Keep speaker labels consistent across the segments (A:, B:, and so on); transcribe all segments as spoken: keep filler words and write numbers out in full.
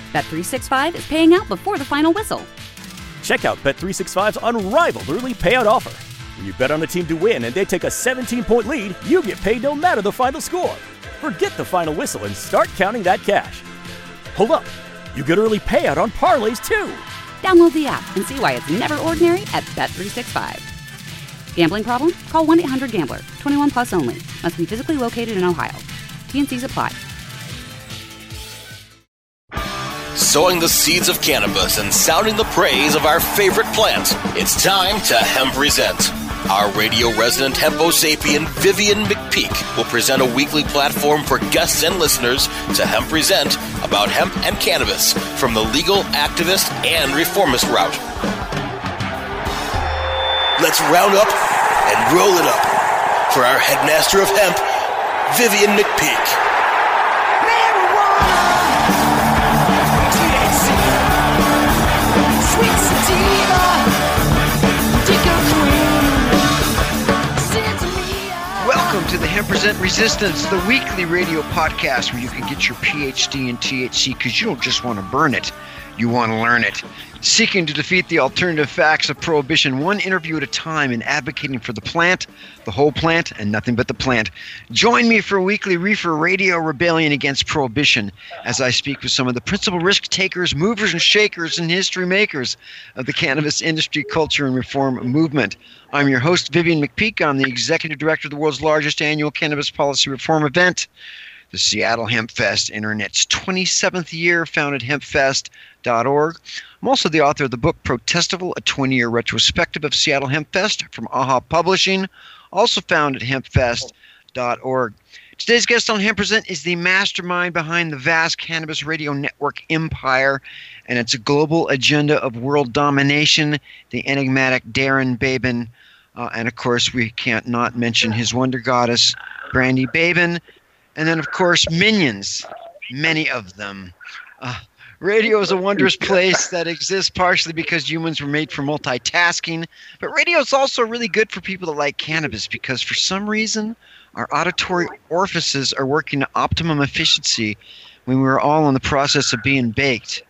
A: Bet three sixty-five is paying out before the final whistle.
B: Check out Bet three sixty-five's unrivaled early payout offer. When you bet on a team to win and they take a seventeen-point lead, you get paid no matter the final score. Forget the final whistle and start counting that cash. Hold up. You get early payout on parlays, too.
A: Download the app and see why it's never ordinary at Bet three sixty-five. Gambling problem? Call one eight hundred gambler. twenty-one plus only. Must be physically located in Ohio. T N Cs apply.
C: Sowing the seeds of cannabis and sounding the praise of our favorite plant. It's time to Hempresent. Our radio resident hempo sapien Vivian McPeak will present a weekly platform for guests and listeners to Hempresent about hemp and cannabis from the legal, activist, and reformist route. Let's round up and roll it up for our headmaster of hemp, Vivian McPeak.
D: Welcome to the Hempresent Resistance, the weekly radio podcast where you can get your P H D in T H C because you don't just want to burn it, you want to learn it. Seeking to defeat the alternative facts of prohibition one interview at a time and advocating for the plant, the whole plant, and nothing but the plant. Join me for a weekly reefer radio rebellion against prohibition as I speak with some of the principal risk takers, movers and shakers, and history makers of the cannabis industry, culture, and reform movement. I'm your host, Vivian McPeak. I'm the executive director of the world's largest annual cannabis policy reform event, the Seattle Hemp Fest, Internet's twenty-seventh year, founded hemp fest dot org. I'm also the author of the book Protestival, a twenty-year retrospective of Seattle Hemp Fest from AHA Publishing, also found at hemp fest dot org. Today's guest on Hempresent is the mastermind behind the vast cannabis radio network empire and its global agenda of world domination, the enigmatic Darren Babin. Uh, and, of course, we can't not mention his wonder goddess, Brandy Babin. And then, of course, minions, many of them. Uh, radio is a wondrous place that exists partially because humans were made for multitasking. But radio is also really good for people that like cannabis because for some reason our auditory orifices are working at optimum efficiency when we're all in the process of being baked.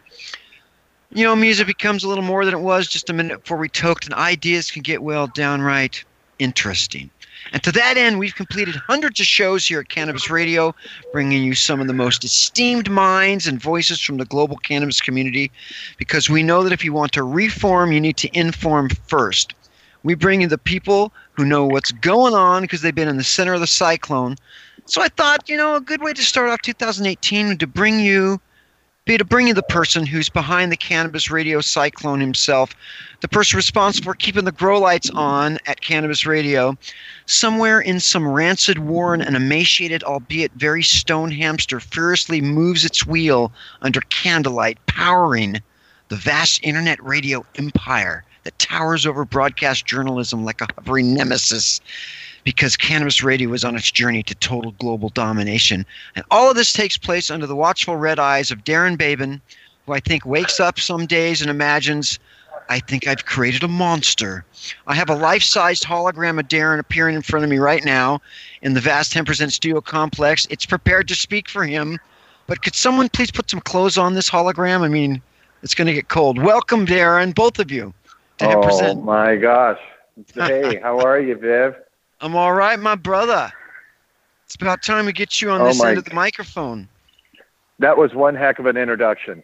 D: You know, music becomes a little more than it was just a minute before we toked, and ideas can get, well, downright interesting. And to that end, we've completed hundreds of shows here at Cannabis Radio, bringing you some of the most esteemed minds and voices from the global cannabis community, because we know that if you want to reform, you need to inform first. We bring you the people who know what's going on because they've been in the center of the cyclone. So I thought, you know, a good way to start off two thousand eighteen would to bring you be to bring you the person who's behind the Cannabis Radio cyclone himself, the person responsible for keeping the grow lights on at Cannabis Radio. Somewhere in some rancid, worn, and emaciated, albeit very stone hamster, furiously moves its wheel under candlelight, powering the vast internet radio empire that towers over broadcast journalism like a hovering nemesis, because Cannabis Radio is on its journey to total global domination. And all of this takes place under the watchful red eyes of Darren Babin, who I think wakes up some days and imagines, I think I've created a monster. I have a life-sized hologram of Darren appearing in front of me right now in the vast Hempresent studio complex. It's prepared to speak for him. But could someone please put some clothes on this hologram? I mean, it's going to get cold. Welcome, Darren, both of you, to
E: Oh,
D: Hempresent.
E: my gosh. Hey, how are you, Viv?
D: I'm all right, my brother. It's about time we get you on
E: Oh
D: this
E: my-
D: end of the microphone.
E: That was one heck of an introduction.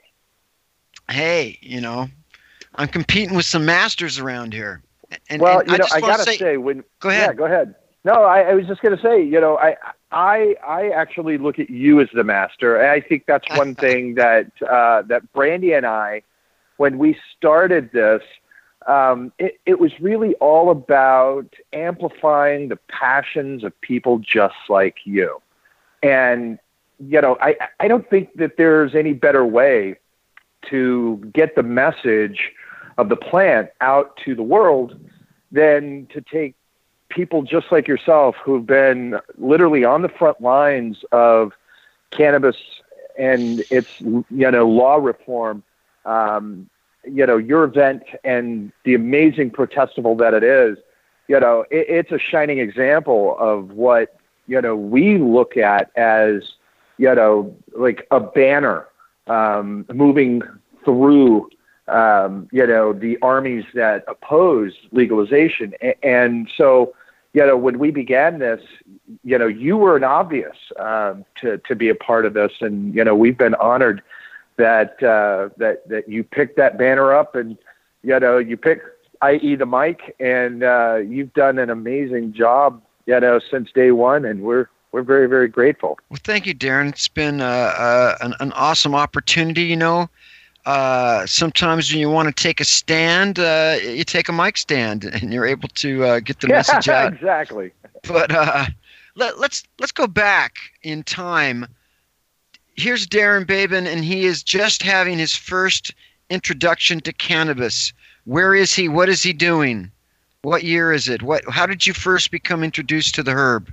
D: Hey, you know, I'm competing with some masters around here. And,
E: well,
D: and
E: you know,
D: just
E: I
D: wanna
E: gotta say, when
D: go ahead.
E: Yeah, go ahead. No, I, I was just gonna say, you know, I, I, I actually look at you as the master, and I think that's one thing that uh, that Brandy and I, when we started this, um, it, it was really all about amplifying the passions of people just like you, and you know, I, I don't think that there's any better way to get the message of the plant out to the world than to take people just like yourself who've been literally on the front lines of cannabis and its, you know, law reform, um, you know, your event and the amazing Protestival that it is, you know, it, it's a shining example of what, you know, we look at as, you know, like a banner um, moving through, um, you know, the armies that oppose legalization. A- and so, you know, when we began this, you know, you were an obvious um, to, to be a part of this. And, you know, we've been honored that, uh, that, that you picked that banner up and, you know, you picked, that is the mic, and uh, you've done an amazing job, you know, since day one. And we're, we're very, very grateful.
D: Well, thank you, Darren. It's been uh, uh, an, an awesome opportunity, you know. Uh, sometimes when you want to take a stand, uh, you take a mic stand, and you're able to uh, get the message out.
E: Exactly.
D: But uh, let, let's let's go back in time. Here's Darren Babin, and he is just having his first introduction to cannabis. Where is he? What is he doing? What year is it? What? How did you first become introduced to the herb?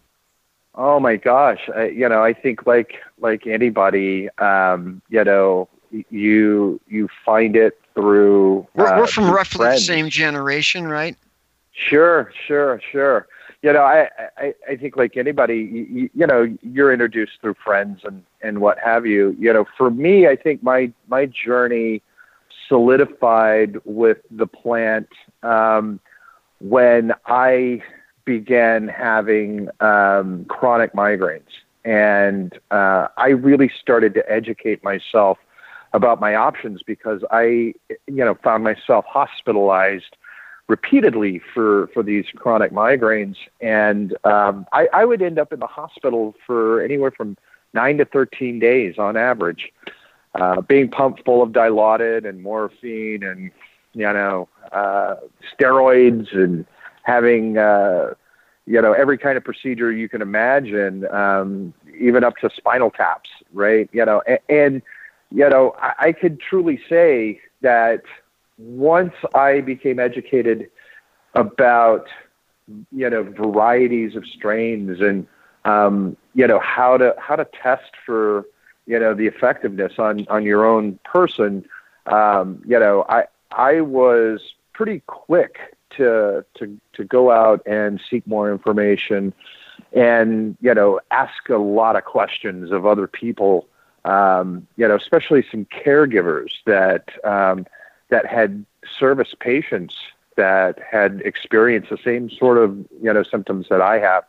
E: Oh my gosh! I, you know, I think like like anybody, um, you know. You you find it through.
D: We're,
E: uh,
D: we're from roughly
E: friends.
D: the same generation, right?
E: Sure, sure, sure. You know, I, I, I think like anybody, you, you know, you're introduced through friends and, and what have you. You know, for me, I think my my journey solidified with the plant um, when I began having um, chronic migraines, and uh, I really started to educate myself about my options, because I, you know, found myself hospitalized repeatedly for, for these chronic migraines. And um, I, I would end up in the hospital for anywhere from nine to thirteen days on average, uh, being pumped full of Dilaudid and morphine and, you know, uh, steroids, and having, uh, you know, every kind of procedure you can imagine, um, even up to spinal taps, right? You know, and, and you know, I, I could truly say that once I became educated about, you know, varieties of strains and, um, you know, how to, how to test for, you know, the effectiveness on, on your own person, um, you know, I, I was pretty quick to, to, to go out and seek more information and, you know, ask a lot of questions of other people. Um, you know, especially some caregivers that um, that had service patients that had experienced the same sort of, you know, symptoms that I have.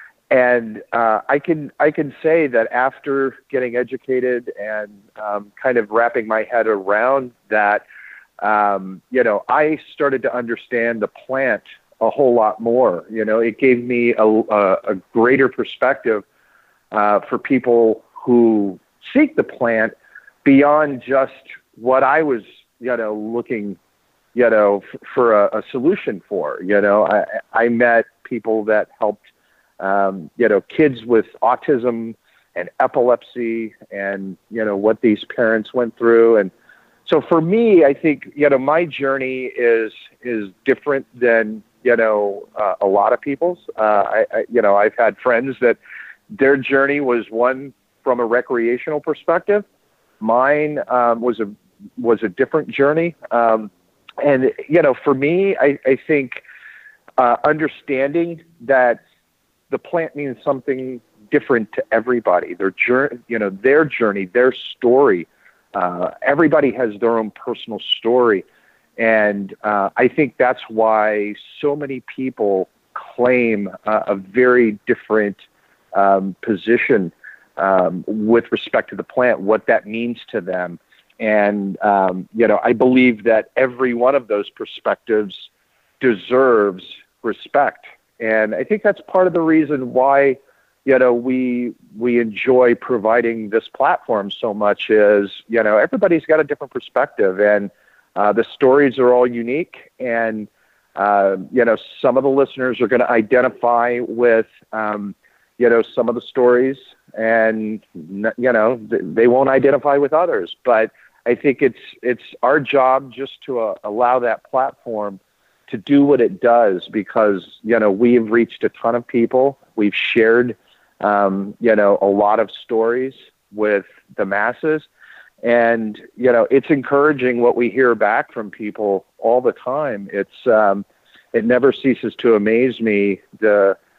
E: And uh, I can I can say that after getting educated and um, kind of wrapping my head around that, um, you know, I started to understand the plant a whole lot more. You know, it gave me a, a, a greater perspective uh, for people who seek the plant beyond just what I was, you know, looking, you know, f- for a, a solution for. You know, I, I met people that helped, um, you know, kids with autism and epilepsy, and, you know, what these parents went through. And so for me, I think, you know, my journey is is different than, you know, uh, a lot of people's. Uh, I, I, you know, I've had friends that their journey was one from a recreational perspective. Mine um, was a was a different journey, um, and you know, for me, I, I think uh, understanding that the plant means something different to everybody. Their journey, you know, their journey, their story. Uh, everybody has their own personal story, and uh, I think that's why so many people claim uh, a very different um, position. Um, with respect to the plant, what that means to them. And, um, you know, I believe that every one of those perspectives deserves respect. And I think that's part of the reason why, you know, we, we enjoy providing this platform so much is, you know, everybody's got a different perspective, and uh, the stories are all unique. And, uh, you know, some of the listeners are going to identify with, um, you know, some of the stories, and, you know, they won't identify with others. But I think it's it's our job just to uh, allow that platform to do what it does, because, you know, we've reached a ton of people. We've shared, um, you know, a lot of stories with the masses. And, you know, it's encouraging what we hear back from people all the time. It's um, it never ceases to amaze me, the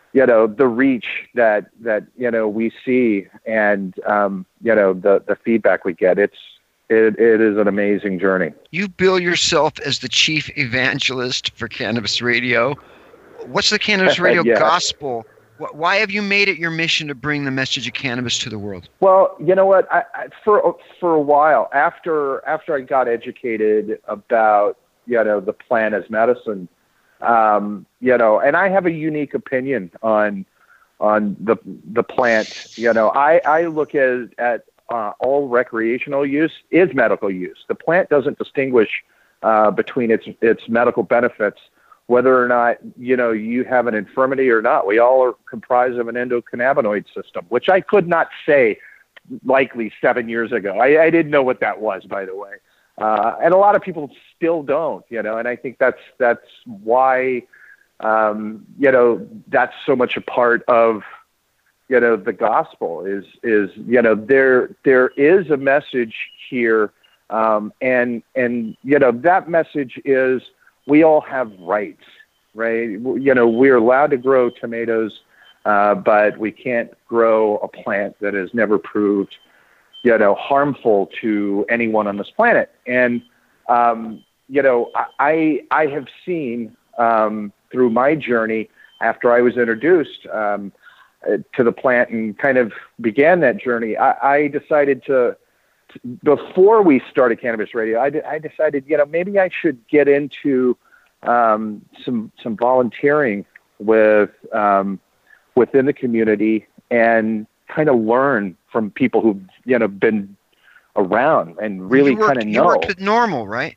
E: you know, the reach that, that, you know, we see and, um, you know, the, the feedback we get. It's, it, it is an amazing journey.
D: You bill yourself as the chief evangelist for Cannabis Radio. What's the Cannabis Radio
E: yeah.
D: gospel? Why have you made it your mission to bring the message of cannabis to the world?
E: Well, you know what, I, I, for, for a while after, after I got educated about, you know, the plant as medicine, Um, you know, and I have a unique opinion on on the the plant. You know, I, I look at at uh, all recreational use is medical use. The plant doesn't distinguish uh, between its its medical benefits, whether or not you know you have an infirmity or not. We all are comprised of an endocannabinoid system, which I could not say likely seven years ago. I, I didn't know what that was, by the way. Uh, and a lot of people still don't, you know, and I think that's, that's why, um, you know, that's so much a part of, you know, the gospel is, is, you know, there, there is a message here. Um, and, and, you know, that message is we all have rights, right? You know, we're allowed to grow tomatoes, uh, but we can't grow a plant that has never proved, you know, harmful to anyone on this planet. And, um, you know, I, I have seen, um, through my journey after I was introduced, um, to the plant and kind of began that journey, I, I decided to, to, before we started Cannabis Radio, I, de- I decided, you know, maybe I should get into, um, some, some volunteering with, um, within the community and kind of learn from people who've, you know, been around and really kind of know.
D: You worked with Normal, right?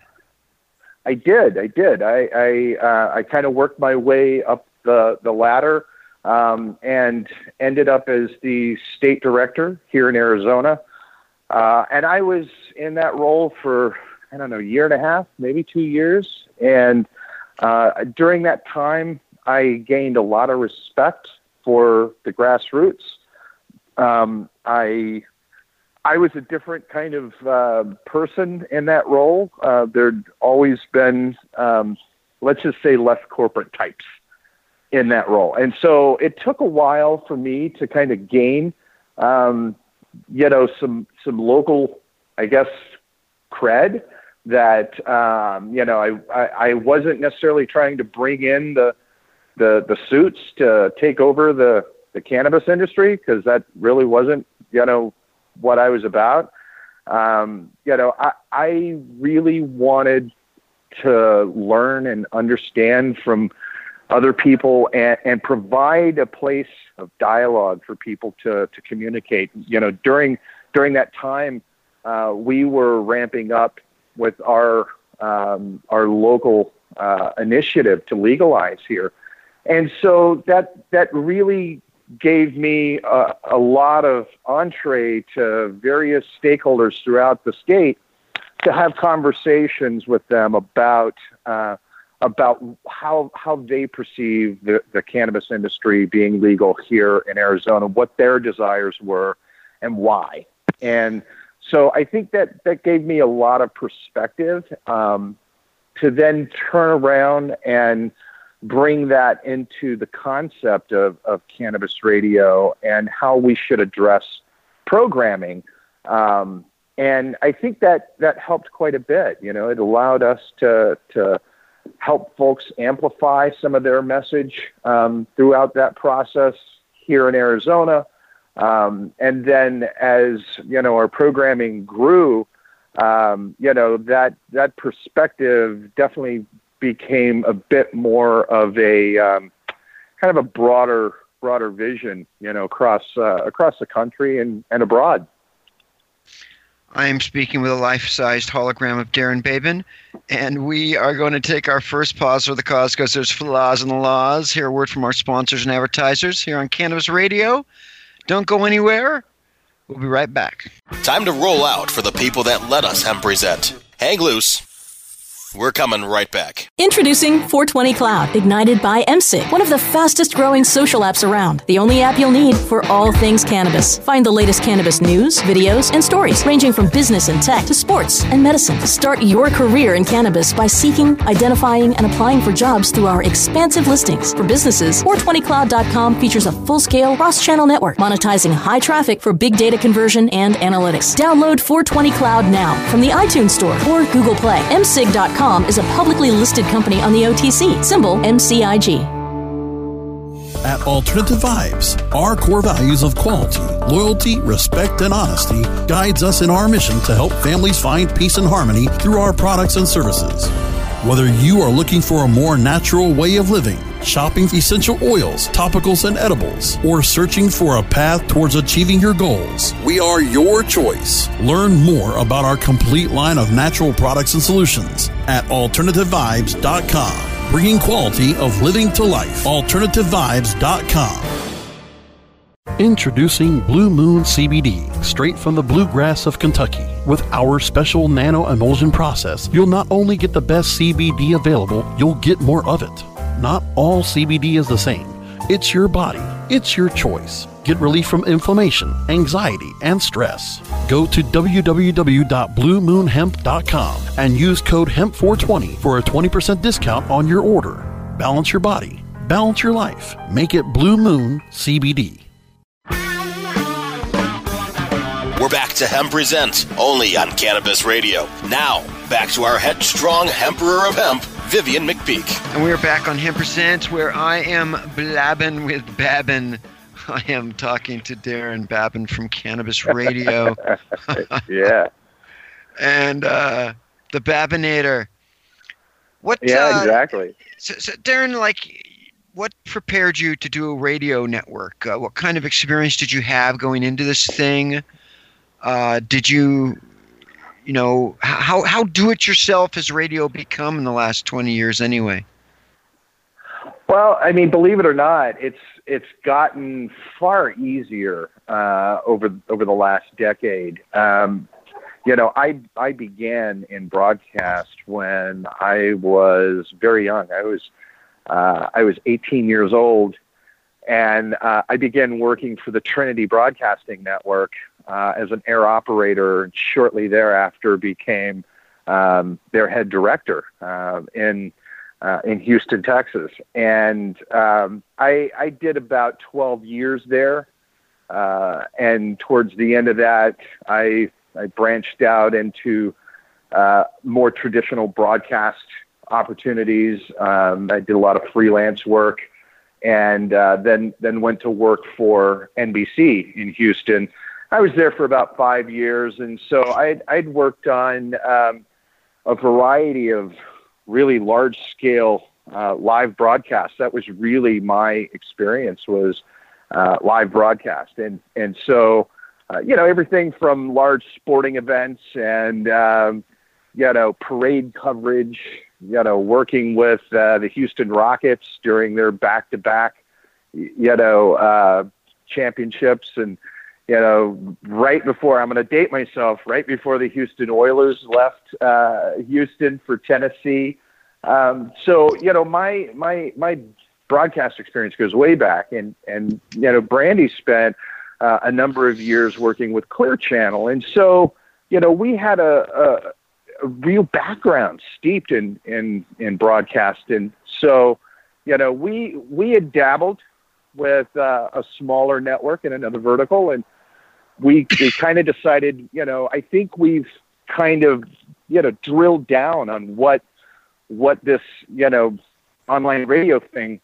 E: I did. I did. I, I, uh, I kind of worked my way up the, the ladder, um, and ended up as the state director here in Arizona. Uh, and I was in that role for, I don't know, a year and a half, maybe two years. And, uh, during that time, I gained a lot of respect for the grassroots. Um, I, I was a different kind of uh, person in that role. Uh, there'd always been, um, let's just say, less corporate types in that role. And so it took a while for me to kind of gain, um, you know, some, some local, I guess, cred that, um, you know, I, I, I wasn't necessarily trying to bring in the, the, the suits to take over the, the cannabis industry, because that really wasn't, you know, what I was about. Um, you know, I, I really wanted to learn and understand from other people and, and provide a place of dialogue for people to, to communicate. You know, during, during that time, uh, we were ramping up with our, um, our local, uh, initiative to legalize here. And so that, that really gave me a, a lot of entree to various stakeholders throughout the state to have conversations with them about, uh, about how, how they perceive the, the cannabis industry being legal here in Arizona, what their desires were and why. And so I think that that gave me a lot of perspective, um, to then turn around and bring that into the concept of, of Cannabis Radio and how we should address programming. Um, and I think that that helped quite a bit. You know, it allowed us to, to help folks amplify some of their message, um, throughout that process here in Arizona. Um, and then as, you know, our programming grew, um, you know, that, that perspective definitely became a bit more of a um, kind of a broader, broader vision, you know, across uh, across the country and, and abroad.
D: I am speaking with a life-sized hologram of Darren Babin, and we are going to take our first pause for the cause because there's flaws in the laws. Here, a word from our sponsors and advertisers here on Cannabis Radio. Don't go anywhere. We'll be right back.
C: Time to roll out for the people that let us hemp present. Hang loose. We're coming right back.
F: Introducing four twenty Cloud, ignited by M S I G, one of the fastest growing social apps around. The only app you'll need for all things cannabis. Find the latest cannabis news, videos, and stories, ranging from business and tech to sports and medicine. Start your career in cannabis by seeking, identifying, and applying for jobs through our expansive listings. For businesses, four twenty cloud dot com features a full-scale cross-channel network, monetizing high traffic for big data conversion and analytics. Download four twenty Cloud now from the iTunes Store or Google Play. M S I G dot com is a publicly listed company on the O T C, symbol M C I G.
G: At Alternative Vibes, our core values of quality, loyalty, respect, and honesty guides us in our mission to help families find peace and harmony through our products and services. Whether you are looking for a more natural way of living, shopping essential oils, topicals, and edibles, or searching for a path towards achieving your goals, we are your choice. Learn more about our complete line of natural products and solutions at alternative vibes dot com. Bringing quality of living to life. alternative vibes dot com. Introducing Blue Moon C B D, straight from the bluegrass of Kentucky. With our special nano emulsion process, you'll not only get the best C B D available, you'll get more of it. Not all C B D is the same. It's your body. It's your choice. Get relief from inflammation, anxiety, and stress. Go to w w w dot blue moon hemp dot com and use code hemp four twenty for a twenty percent discount on your order. Balance your body. Balance your life. Make it Blue Moon C B D.
C: We're back to Hemp Present, only on Cannabis Radio. Now, back to our headstrong Emperor of Hemp, Vivian McPeak.
D: And we're back on Hemp Present, where I am blabbing with Babin. I am talking to Darren Babin from Cannabis Radio.
E: Yeah.
D: And uh, the Babinator. What?
E: Yeah,
D: uh,
E: exactly.
D: So, so, Darren, like, what prepared you to do a radio network? Uh, what kind of experience did you have going into this thing? Uh, did you, you know, how how do-it-yourself has radio become in the last twenty years anyway?
E: Well, I mean, believe it or not, it's it's gotten far easier uh, over over the last decade. Um, you know, I I began in broadcast when I was very young. I was uh, I was eighteen years old, and uh, I began working for the Trinity Broadcasting Network uh, as an air operator. And shortly thereafter, became um, their head director uh, in. Uh, in Houston, Texas. And um, I, I did about twelve years there. Uh, and towards the end of that, I, I branched out into uh, more traditional broadcast opportunities. Um, I did a lot of freelance work, and uh, then, then went to work for N B C in Houston. I was there for about five years. And so I'd, I'd worked on um, a variety of really large scale uh, live broadcasts. That was really my experience, was uh, live broadcast. And, and so, uh, you know, everything from large sporting events and, um, you know, parade coverage, you know, working with uh, the Houston Rockets during their back-to-back, you know, uh, championships. And, you know, right before, I'm going to date myself, right before the Houston Oilers left uh, Houston for Tennessee. Um, so, you know, my my my broadcast experience goes way back. And, and you know, Brandy spent uh, a number of years working with Clear Channel. And so, you know, we had a, a, a real background steeped in, in, in broadcast. And so, you know, we we had dabbled with uh, a smaller network in another vertical, and we, we kind of decided, you know, I think we've kind of, you know, drilled down on what what this, you know, online radio thing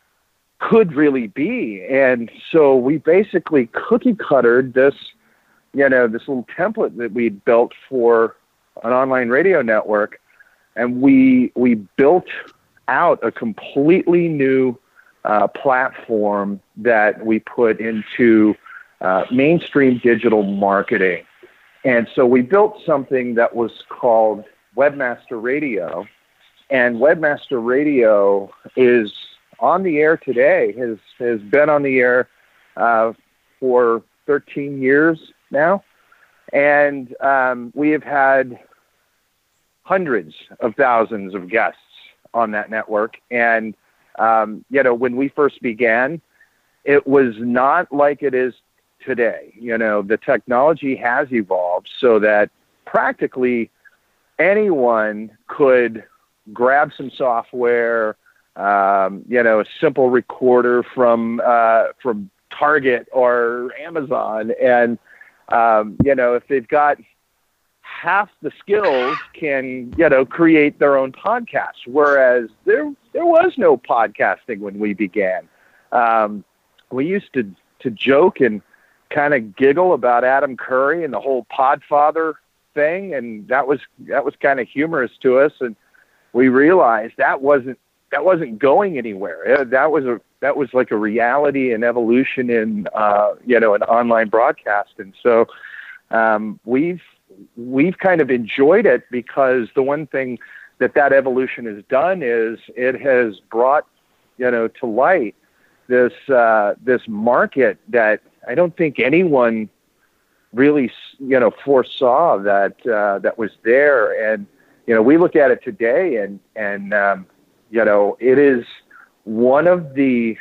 E: could really be. And so we basically cookie cuttered this, you know, this little template that we built for an online radio network, and we we built out a completely new Uh, platform that we put into uh, mainstream digital marketing. And so we built something that was called Webmaster Radio. And Webmaster Radio is on the air today, has, has been on the air uh, for thirteen years now. And um, we have had hundreds of thousands of guests on that network. And, um, you know, when we first began, it was not like it is today. You know, the technology has evolved so that practically anyone could grab some software, um, you know, a simple recorder from uh, from Target or Amazon, and um, you know, if they've got half the skills, can you know create their own podcast. Whereas there there was no podcasting when we began. Um, we used to to joke and kind of giggle about Adam Curry and the whole Podfather thing, and that was that was kind of humorous to us, and we realized that wasn't that wasn't going anywhere. That was a that was like a reality and evolution in uh, you know an online broadcast, and so um, we've we've kind of enjoyed it because the one thing that that evolution has done is it has brought you know to light this uh, this market that I don't think anyone really, you know, foresaw that uh, that was there. And you know, we look at it today, and and um, you know, it is one of the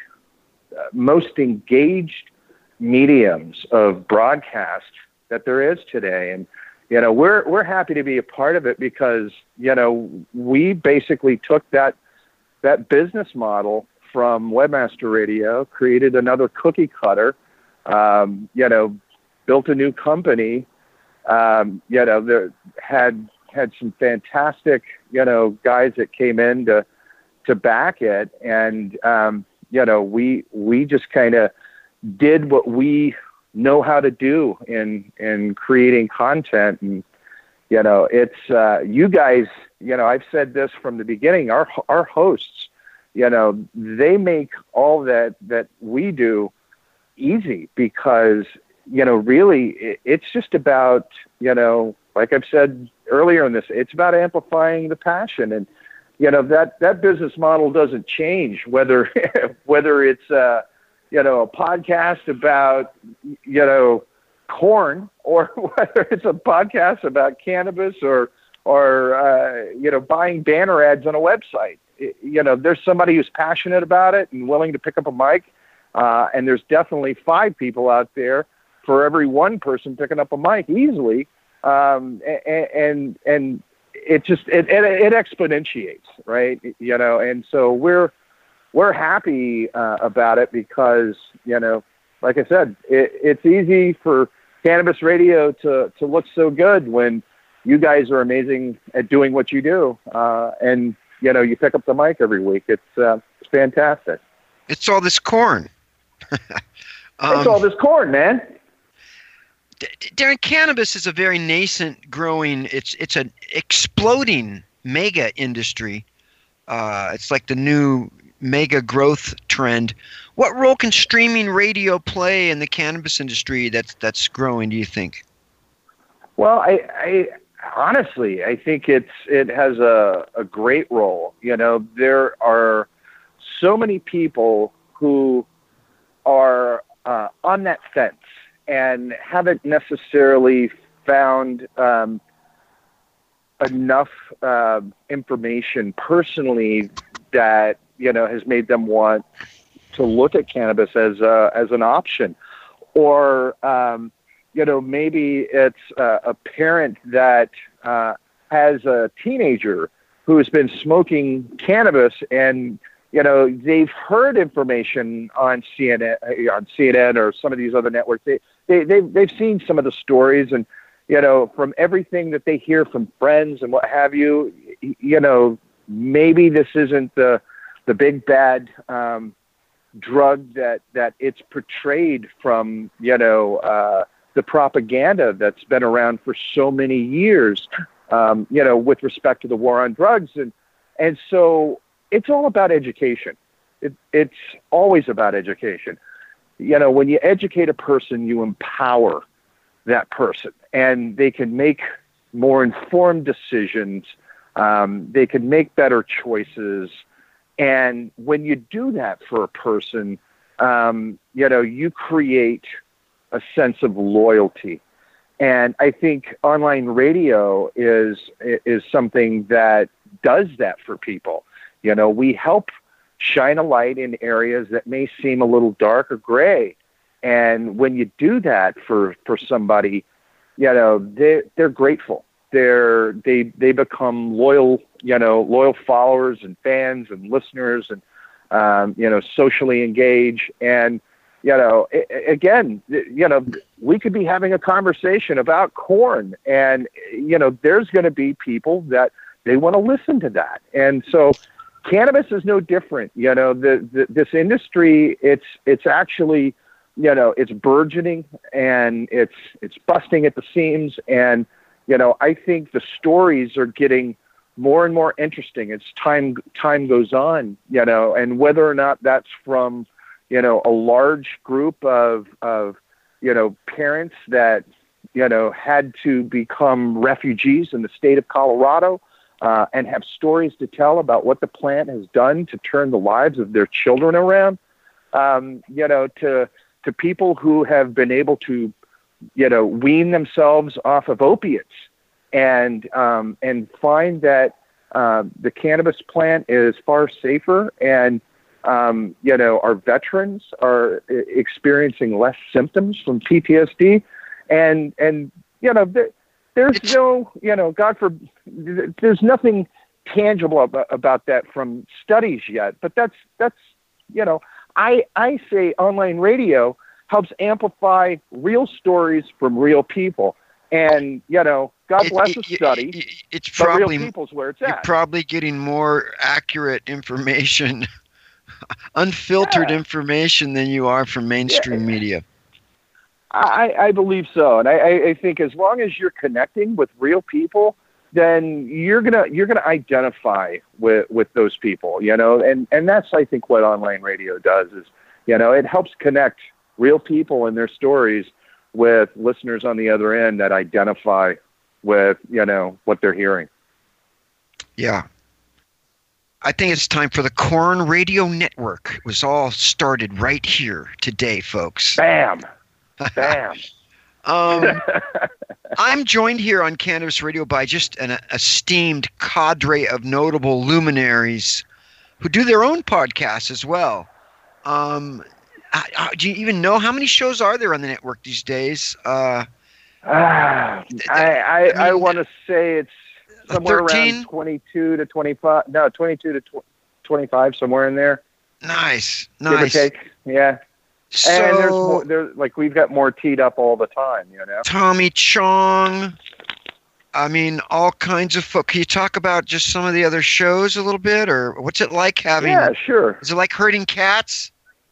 E: most engaged mediums of broadcast that there is today. And you know, we're we're happy to be a part of it because you know we basically took that that business model from Webmaster Radio, created another cookie cutter, um, you know, built a new company, um, you know, there had had some fantastic, you know, guys that came in to to back it, and um, you know, we we just kind of did what we know how to do in in creating content, and you know, it's uh, you guys, you know, I've said this from the beginning. Our our hosts, you know, they make all that that we do easy because, you know, really it, it's just about, you know, like I've said earlier in this, it's about amplifying the passion. And, you know, that, that business model doesn't change whether, whether it's, uh, you know, a podcast about, you know, corn or whether it's a podcast about cannabis or, or, uh, you know, buying banner ads on a website. You know, there's somebody who's passionate about it and willing to pick up a mic. Uh, and there's definitely five people out there for every one person picking up a mic easily. Um, and, and, and it just, it, it, it exponentiates, right? You know, and so we're, we're happy uh, about it because, you know, like I said, it, it's easy for cannabis radio to, to look so good when you guys are amazing at doing what you do. Uh, and, you know, you pick up the mic every week. It's, uh, it's fantastic.
D: It's all this corn.
E: um, it's all this corn, man.
D: D- Darren, cannabis is a very nascent, growing. It's it's an exploding mega industry. Uh, it's like the new mega growth trend. What role can streaming radio play in the cannabis industry that's that's growing, do you think?
E: Well, I, I honestly, I think it's it has a, a great role. You know, there are so many people who are uh, on that fence and haven't necessarily found um, enough uh, information personally that, you know, has made them want to look at cannabis as a, as an option. Or, um, you know, maybe it's uh, a parent that uh, has a teenager who has been smoking cannabis, and, you know, they've heard information on C N N, on C N N or some of these other networks. They, they, they've, they've seen some of the stories, and, you know, from everything that they hear from friends and what have you, you know, maybe this isn't the, the big bad um, drug that, that it's portrayed from, you know, uh, the propaganda that's been around for so many years, um, you know, with respect to the war on drugs. And, and so it's all about education. It, it's always about education. You know, when you educate a person, you empower that person, and they can make more informed decisions. Um, they can make better choices. And when you do that for a person, um, you know, you create a sense of loyalty. And I think online radio is is something that does that for people. You know, we help shine a light in areas that may seem a little dark or gray. And when you do that for, for somebody, you know, they they're grateful. They're they they become loyal, you know, loyal followers and fans and listeners, and um, you know, socially engaged. And you know, again, you know, we could be having a conversation about corn, and you know, there's going to be people that they want to listen to that. And so, cannabis is no different. You know, the, the this industry, it's it's actually, you know, it's burgeoning and it's it's busting at the seams. And you know, I think the stories are getting more and more interesting as time time goes on. You know, and whether or not that's from, you know, a large group of, of, you know, parents that, you know, had to become refugees in the state of Colorado uh, and have stories to tell about what the plant has done to turn the lives of their children around, um, you know, to, to people who have been able to, you know, wean themselves off of opiates and, um, and find that uh, the cannabis plant is far safer, and Um, you know, our veterans are experiencing less symptoms from P T S D, and and you know, there, there's it's, no, you know, God forbid, there's nothing tangible about, about that from studies yet. But that's that's you know, I I say online radio helps amplify real stories from real people, and you know, God bless it, the study.
D: It, it, it's probably
E: real people's where it's
D: you're
E: at.
D: probably getting more accurate information. Unfiltered yeah. information than you are from mainstream yeah. media.
E: I, I believe so, and I, I think as long as you're connecting with real people, then you're gonna you're gonna identify with, with those people, you know, and, and that's I think what online radio does is, you know, it helps connect real people and their stories with listeners on the other end that identify with, you know, what they're hearing.
D: Yeah. I think it's time for the Corn Radio Network. It was all started right here today, folks.
E: Bam. Bam.
D: um, I'm joined here on Cannabis Radio by just an esteemed cadre of notable luminaries who do their own podcasts as well. Um, do you even know how many shows are there on the network these days? Uh,
E: uh, I, I, I, mean, I want to say it's somewhere
D: thirteen?
E: Around twenty-two to twenty-five. No, twenty-two to tw- twenty-five, somewhere in there.
D: Nice,
E: nice.
D: Give or
E: take, yeah.
D: So,
E: and there's more, there's like we've got more teed up all the time, you know.
D: Tommy Chong. I mean, all kinds of folk. Can you talk about just some of the other shows a little bit, or what's it like having?
E: Yeah, sure.
D: Is it like herding cats?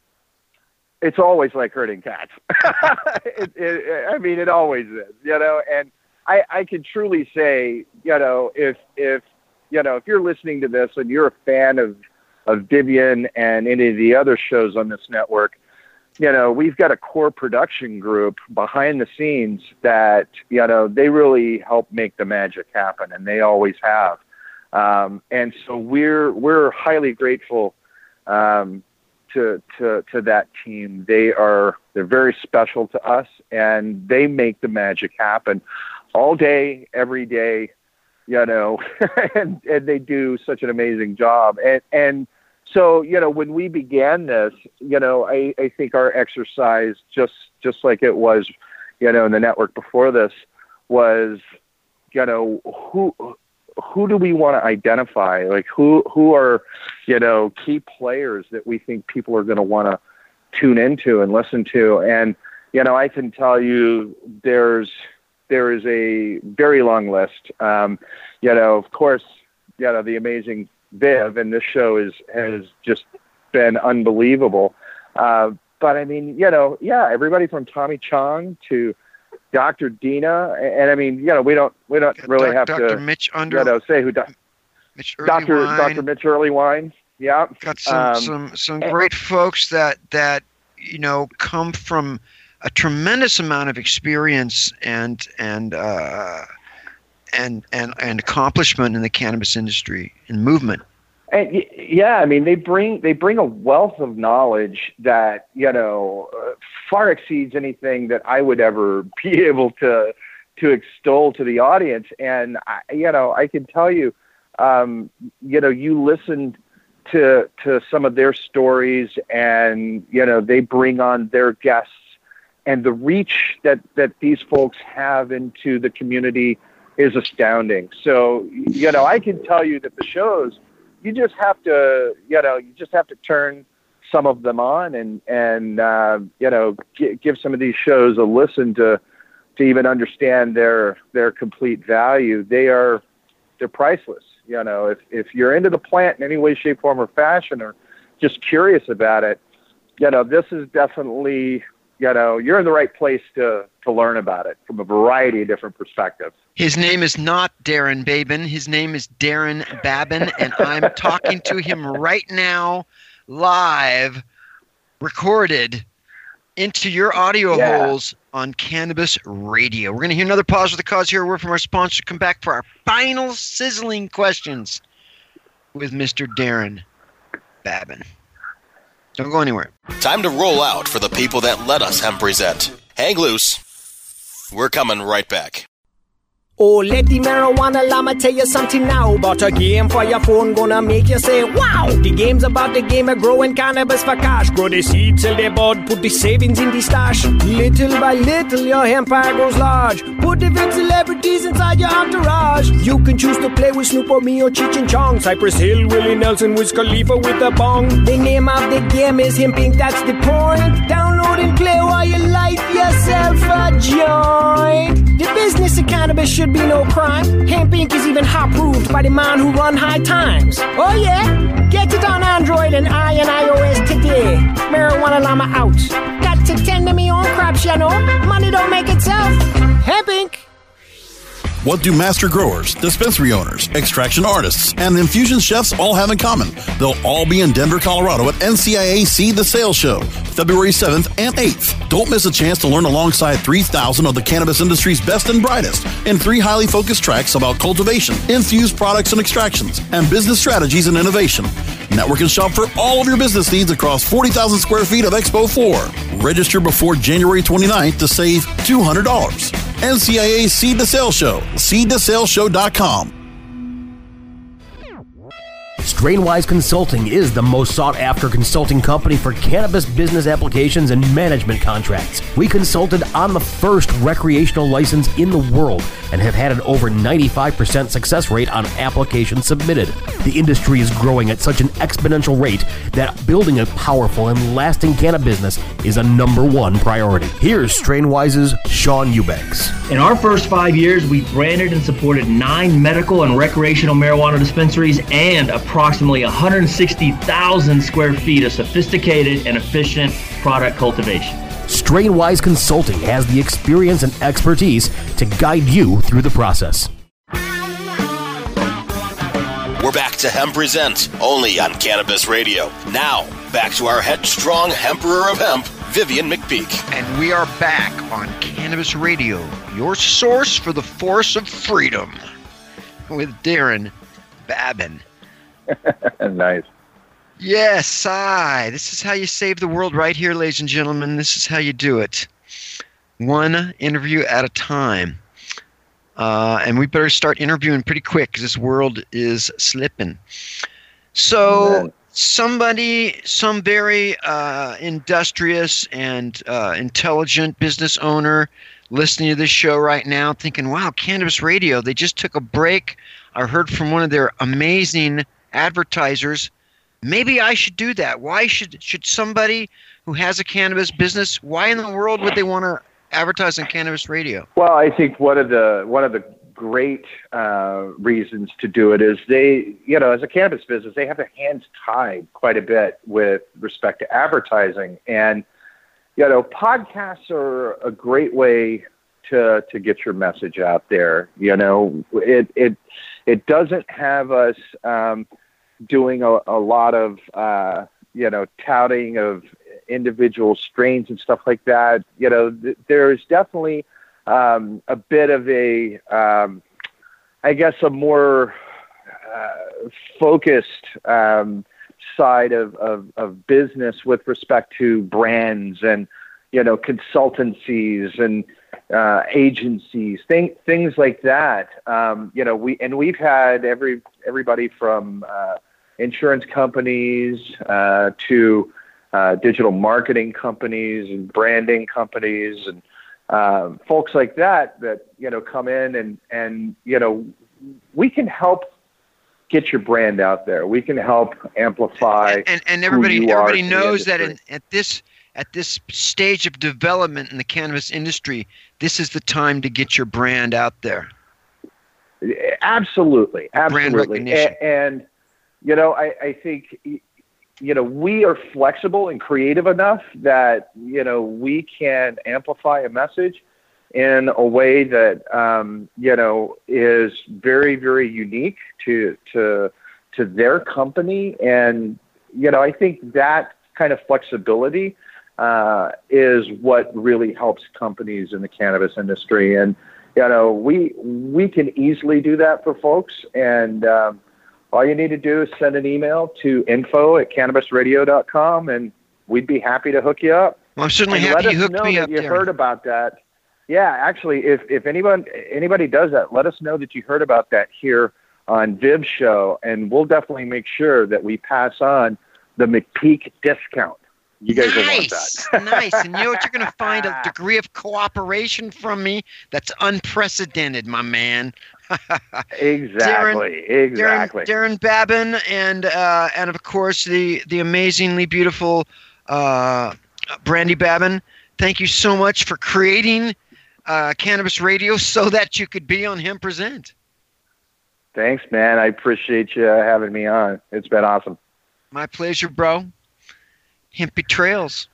E: It's always like herding cats. it, it, I mean, it always is, you know, and. I, I can truly say, you know, if if you know if you're listening to this and you're a fan of of Vivian and any of the other shows on this network, you know, we've got a core production group behind the scenes that, you know, they really help make the magic happen, and they always have. Um, and so we're we're highly grateful um, to to to that team. They are they're very special to us, and they make the magic happen. All day, every day, you know, and, and they do such an amazing job. And, and so, you know, when we began this, you know, I, I think our exercise, just, just like it was, you know, in the network before this, was, you know, who, who do we want to identify? Like who, who are, you know, key players that we think people are going to want to tune into and listen to. And, you know, I can tell you there's, there is a very long list. Um, you know, of course, you know, the amazing Viv, and this show is, has just been unbelievable. Uh, but I mean, you know, yeah, everybody from Tommy Chong to Doctor Dina. And, and I mean, you know, we don't, we don't really
D: Doc,
E: have
D: Doctor
E: to,
D: Mitch Under,
E: you know, say who, do,
D: Mitch
E: Doctor Doctor Mitch Earlywine. Yeah.
D: Got some,
E: um,
D: some, some great and, folks that, that, you know, come from a tremendous amount of experience and and uh, and and and accomplishment in the cannabis industry and movement.
E: And yeah, I mean they bring they bring a wealth of knowledge that, you know, uh, far exceeds anything that I would ever be able to to extol to the audience. And I, you know, I can tell you, um, you know, you listen to to some of their stories, and you know, they bring on their guests, and the reach that that these folks have into the community is astounding. So, you know, I can tell you that the shows, you just have to, you know, you just have to turn some of them on and, and uh, you know, g- give some of these shows a listen to, to even understand their, their complete value. They are, they're priceless. You know, if, if you're into the plant in any way, shape, form, or fashion, or just curious about it, you know, this is definitely, you know, you're in the right place to, to learn about it from a variety of different perspectives.
D: His name is not Darren Babin. His name is Darren Babin, and I'm talking to him right now, live, recorded into your audio
E: yeah.
D: holes on Cannabis Radio. We're going to hear another pause for the cause here. A word from our sponsor. Come back for our final sizzling questions with Mister Darren Babin. Don't go anywhere.
C: Time to roll out for the people that let us hemp present. Hang loose. We're coming right back.
H: Oh, lady marijuana llama, tell you something now about a game for your phone, gonna make you say, wow! The game's about the game of growing cannabis for cash. Grow the seed, sell the bud, put the savings in the stash. Little by little, your empire grows large. Put the big celebrities inside your entourage. You can choose to play with Snoop or me or Cheech and Chong, Cypress Hill, Willie Nelson, Wiz Khalifa with a bong. The name of the game is Hemp Incorporated, that's the point. Download and play while you light yourself a joint. The business of cannabis should be no crime. Hemp Incorporated is even hot-proofed by the man who run High Times. Oh yeah? Get it on Android and I and iOS today. Marijuana llama out. Got to tend to me own crops, you know. Money don't make itself. Hemp Incorporated.
G: What do master growers, dispensary owners, extraction artists, and infusion chefs all have in common? They'll all be in Denver, Colorado at N C I A Seed the Sales Show, February seventh and eighth. Don't miss a chance to learn alongside three thousand of the cannabis industry's best and brightest in three highly focused tracks about cultivation, infused products and extractions, and business strategies and innovation. Network and shop for all of your business needs across forty thousand square feet of expo floor. Register before January twenty-ninth to save two hundred dollars. N C I A Seed the Sales Show, seed the sales show dot com.
I: Strainwise Consulting is the most sought-after consulting company for cannabis business applications and management contracts. We consulted on the first recreational license in the world and have had an over ninety-five percent success rate on applications submitted. The industry is growing at such an exponential rate that building a powerful and lasting cannabis business is a number one priority. Here's Strainwise's Sean Eubanks.
J: In our first five years, we branded and supported nine medical and recreational marijuana dispensaries and approximately one hundred sixty thousand square feet of sophisticated and efficient product cultivation.
I: Strainwise Consulting has the experience and expertise to guide you through the process.
C: We're back to Hemp Present, only on Cannabis Radio. Now, back to our headstrong Emperor of Hemp, Vivian McPeak.
D: And we are back on Cannabis Radio, your source for the force of freedom, with Darren Babin.
E: Nice.
D: Yes, I. This is how you save the world right here, ladies and gentlemen. This is how you do it. One interview at a time. Uh, and we better start interviewing pretty quick because this world is slipping. So Amen. somebody, some very uh, industrious and uh, intelligent business owner listening to this show right now thinking, wow, Cannabis Radio, they just took a break. I heard from one of their amazing advertisers. Maybe I should do that. Why should should somebody who has a cannabis business, why in the world would they want to advertise on Cannabis Radio?
E: Well, I think one of the one of the great uh, reasons to do it is they, you know, as a cannabis business, they have their hands tied quite a bit with respect to advertising. And, you know, podcasts are a great way to to get your message out there. You know, it it it doesn't have us um, doing a, a lot of, uh, you know, touting of individual strains and stuff like that. You know, th- there's definitely um, a bit of a, um, I guess, a more uh, focused um, side of, of, of business with respect to brands and, you know, consultancies and, uh, agencies, thing, things like that. Um, you know, we and we've had every everybody from uh, insurance companies uh, to uh, digital marketing companies and branding companies and um, folks like that that you know come in and and you know we can help get your brand out there. We can help amplify.
D: And and, and everybody
E: who you
D: everybody
E: are
D: knows that
E: in,
D: in, at this at this stage of development in the cannabis industry, this is the time to get your brand out there.
E: Absolutely, absolutely.
D: Brand recognition.
E: And, and you know, I, I think you know we are flexible and creative enough that you know we can amplify a message in a way that um, you know is very, very unique to to to their company, and you know I think that kind of flexibility uh, is what really helps companies in the cannabis industry, and you know we we can easily do that for folks, and um, all you need to do is send an email to info at cannabis radio dot com, and we'd be happy to hook you up.
D: Well, I'm certainly
E: and
D: happy
E: let
D: you
E: us
D: hooked
E: know
D: me
E: that
D: up
E: you
D: there.
E: heard about that. Yeah, actually, if, if anyone anybody does that, let us know that you heard about that here on Viv's show, and we'll definitely make sure that we pass on the McPeak discount. You guys will want
D: Nice,
E: that.
D: nice. And you know what? You're going to find a degree of cooperation from me that's unprecedented, my man.
E: Exactly,
D: Darren,
E: exactly.
D: Darren, Darren Babin, and uh, and of course the the amazingly beautiful uh, Brandy Babin. Thank you so much for creating uh, Cannabis Radio so that you could be on Hemp Present.
E: Thanks, man. I appreciate you having me on. It's been awesome.
D: My pleasure, bro. Hempy Trails.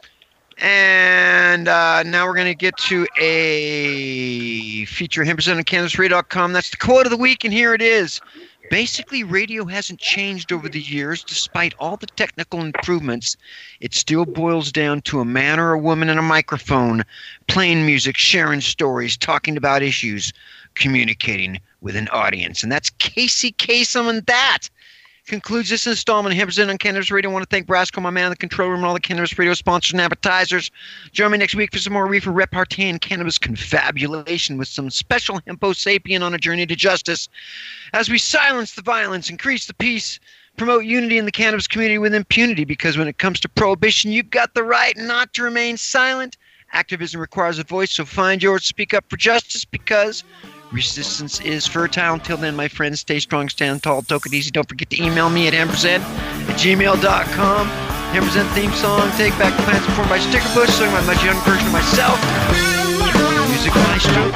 D: And uh, now we're going to get to a feature, Hemp Present on cannabis radio dot com. That's the quote of the week, and here it is. Basically, radio hasn't changed over the years. Despite all the technical improvements, it still boils down to a man or a woman and a microphone, playing music, sharing stories, talking about issues, communicating with an audience. And that's Casey Kasem, and that concludes this installment of Hemp Present on Cannabis Radio. I want to thank Brasco, my man in the control room, and all the Cannabis Radio sponsors and advertisers. Join me next week for some more reefer repartee and cannabis confabulation with some special Hempo Sapien on a journey to justice as we silence the violence, increase the peace, promote unity in the cannabis community with impunity, because when it comes to prohibition, you've got the right not to remain silent. Activism requires a voice, so find yours. Speak up for justice, because resistance is fertile. Until then, my friends, stay strong, stand tall, take it easy. Don't forget to email me at hempresent at gmail dot com. Hempresent theme song, Take Back the Plants, performed by Sticker Bush, sung by a much young version of myself. Music maestro.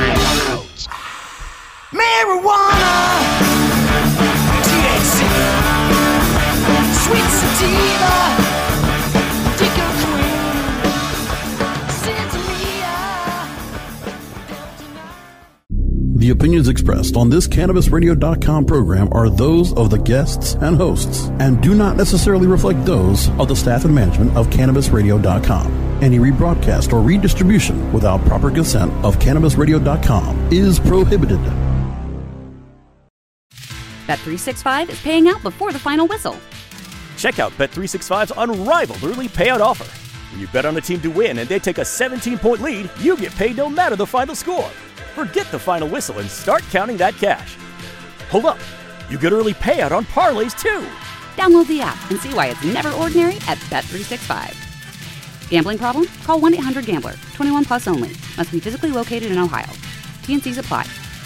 K: Marijuana, T H C, sweet sativa, Dico Queen,
G: The opinions expressed on this cannabis radio dot com program are those of the guests and hosts and do not necessarily reflect those of the staff and management of cannabis radio dot com. Any rebroadcast or redistribution without proper consent of cannabis radio dot com is prohibited.
A: Bet three sixty-five is paying out before the final whistle.
B: Check out Bet three sixty-five's unrivaled early payout offer. When you bet on a team to win and they take a seventeen-point lead, you get paid no matter the final score. Forget the final whistle and start counting that cash. Hold up, you get early payout on parlays too.
A: Download the app and see why it's never ordinary at Bet three sixty-five. Gambling problem? Call one eight hundred gambler. twenty-one plus only. Must be physically located in Ohio. T N Cs apply.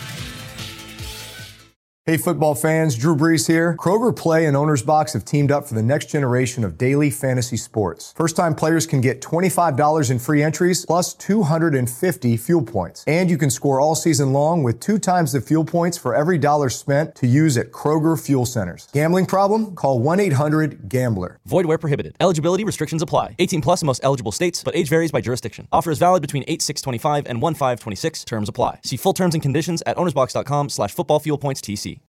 L: Hey football fans, Drew Brees here. Kroger Play and Owner's Box have teamed up for the next generation of daily fantasy sports. First-time players can get twenty-five dollars in free entries plus two hundred fifty fuel points. And you can score all season long with two times the fuel points for every dollar spent to use at Kroger Fuel Centers. Gambling problem? Call one eight hundred gambler.
M: Void where prohibited. Eligibility restrictions apply. eighteen plus in most eligible states, but age varies by jurisdiction. Offer is valid between eight six twenty-five and one five twenty-six. Terms apply. See full terms and conditions at ownersbox dot com slash football fuel points T C.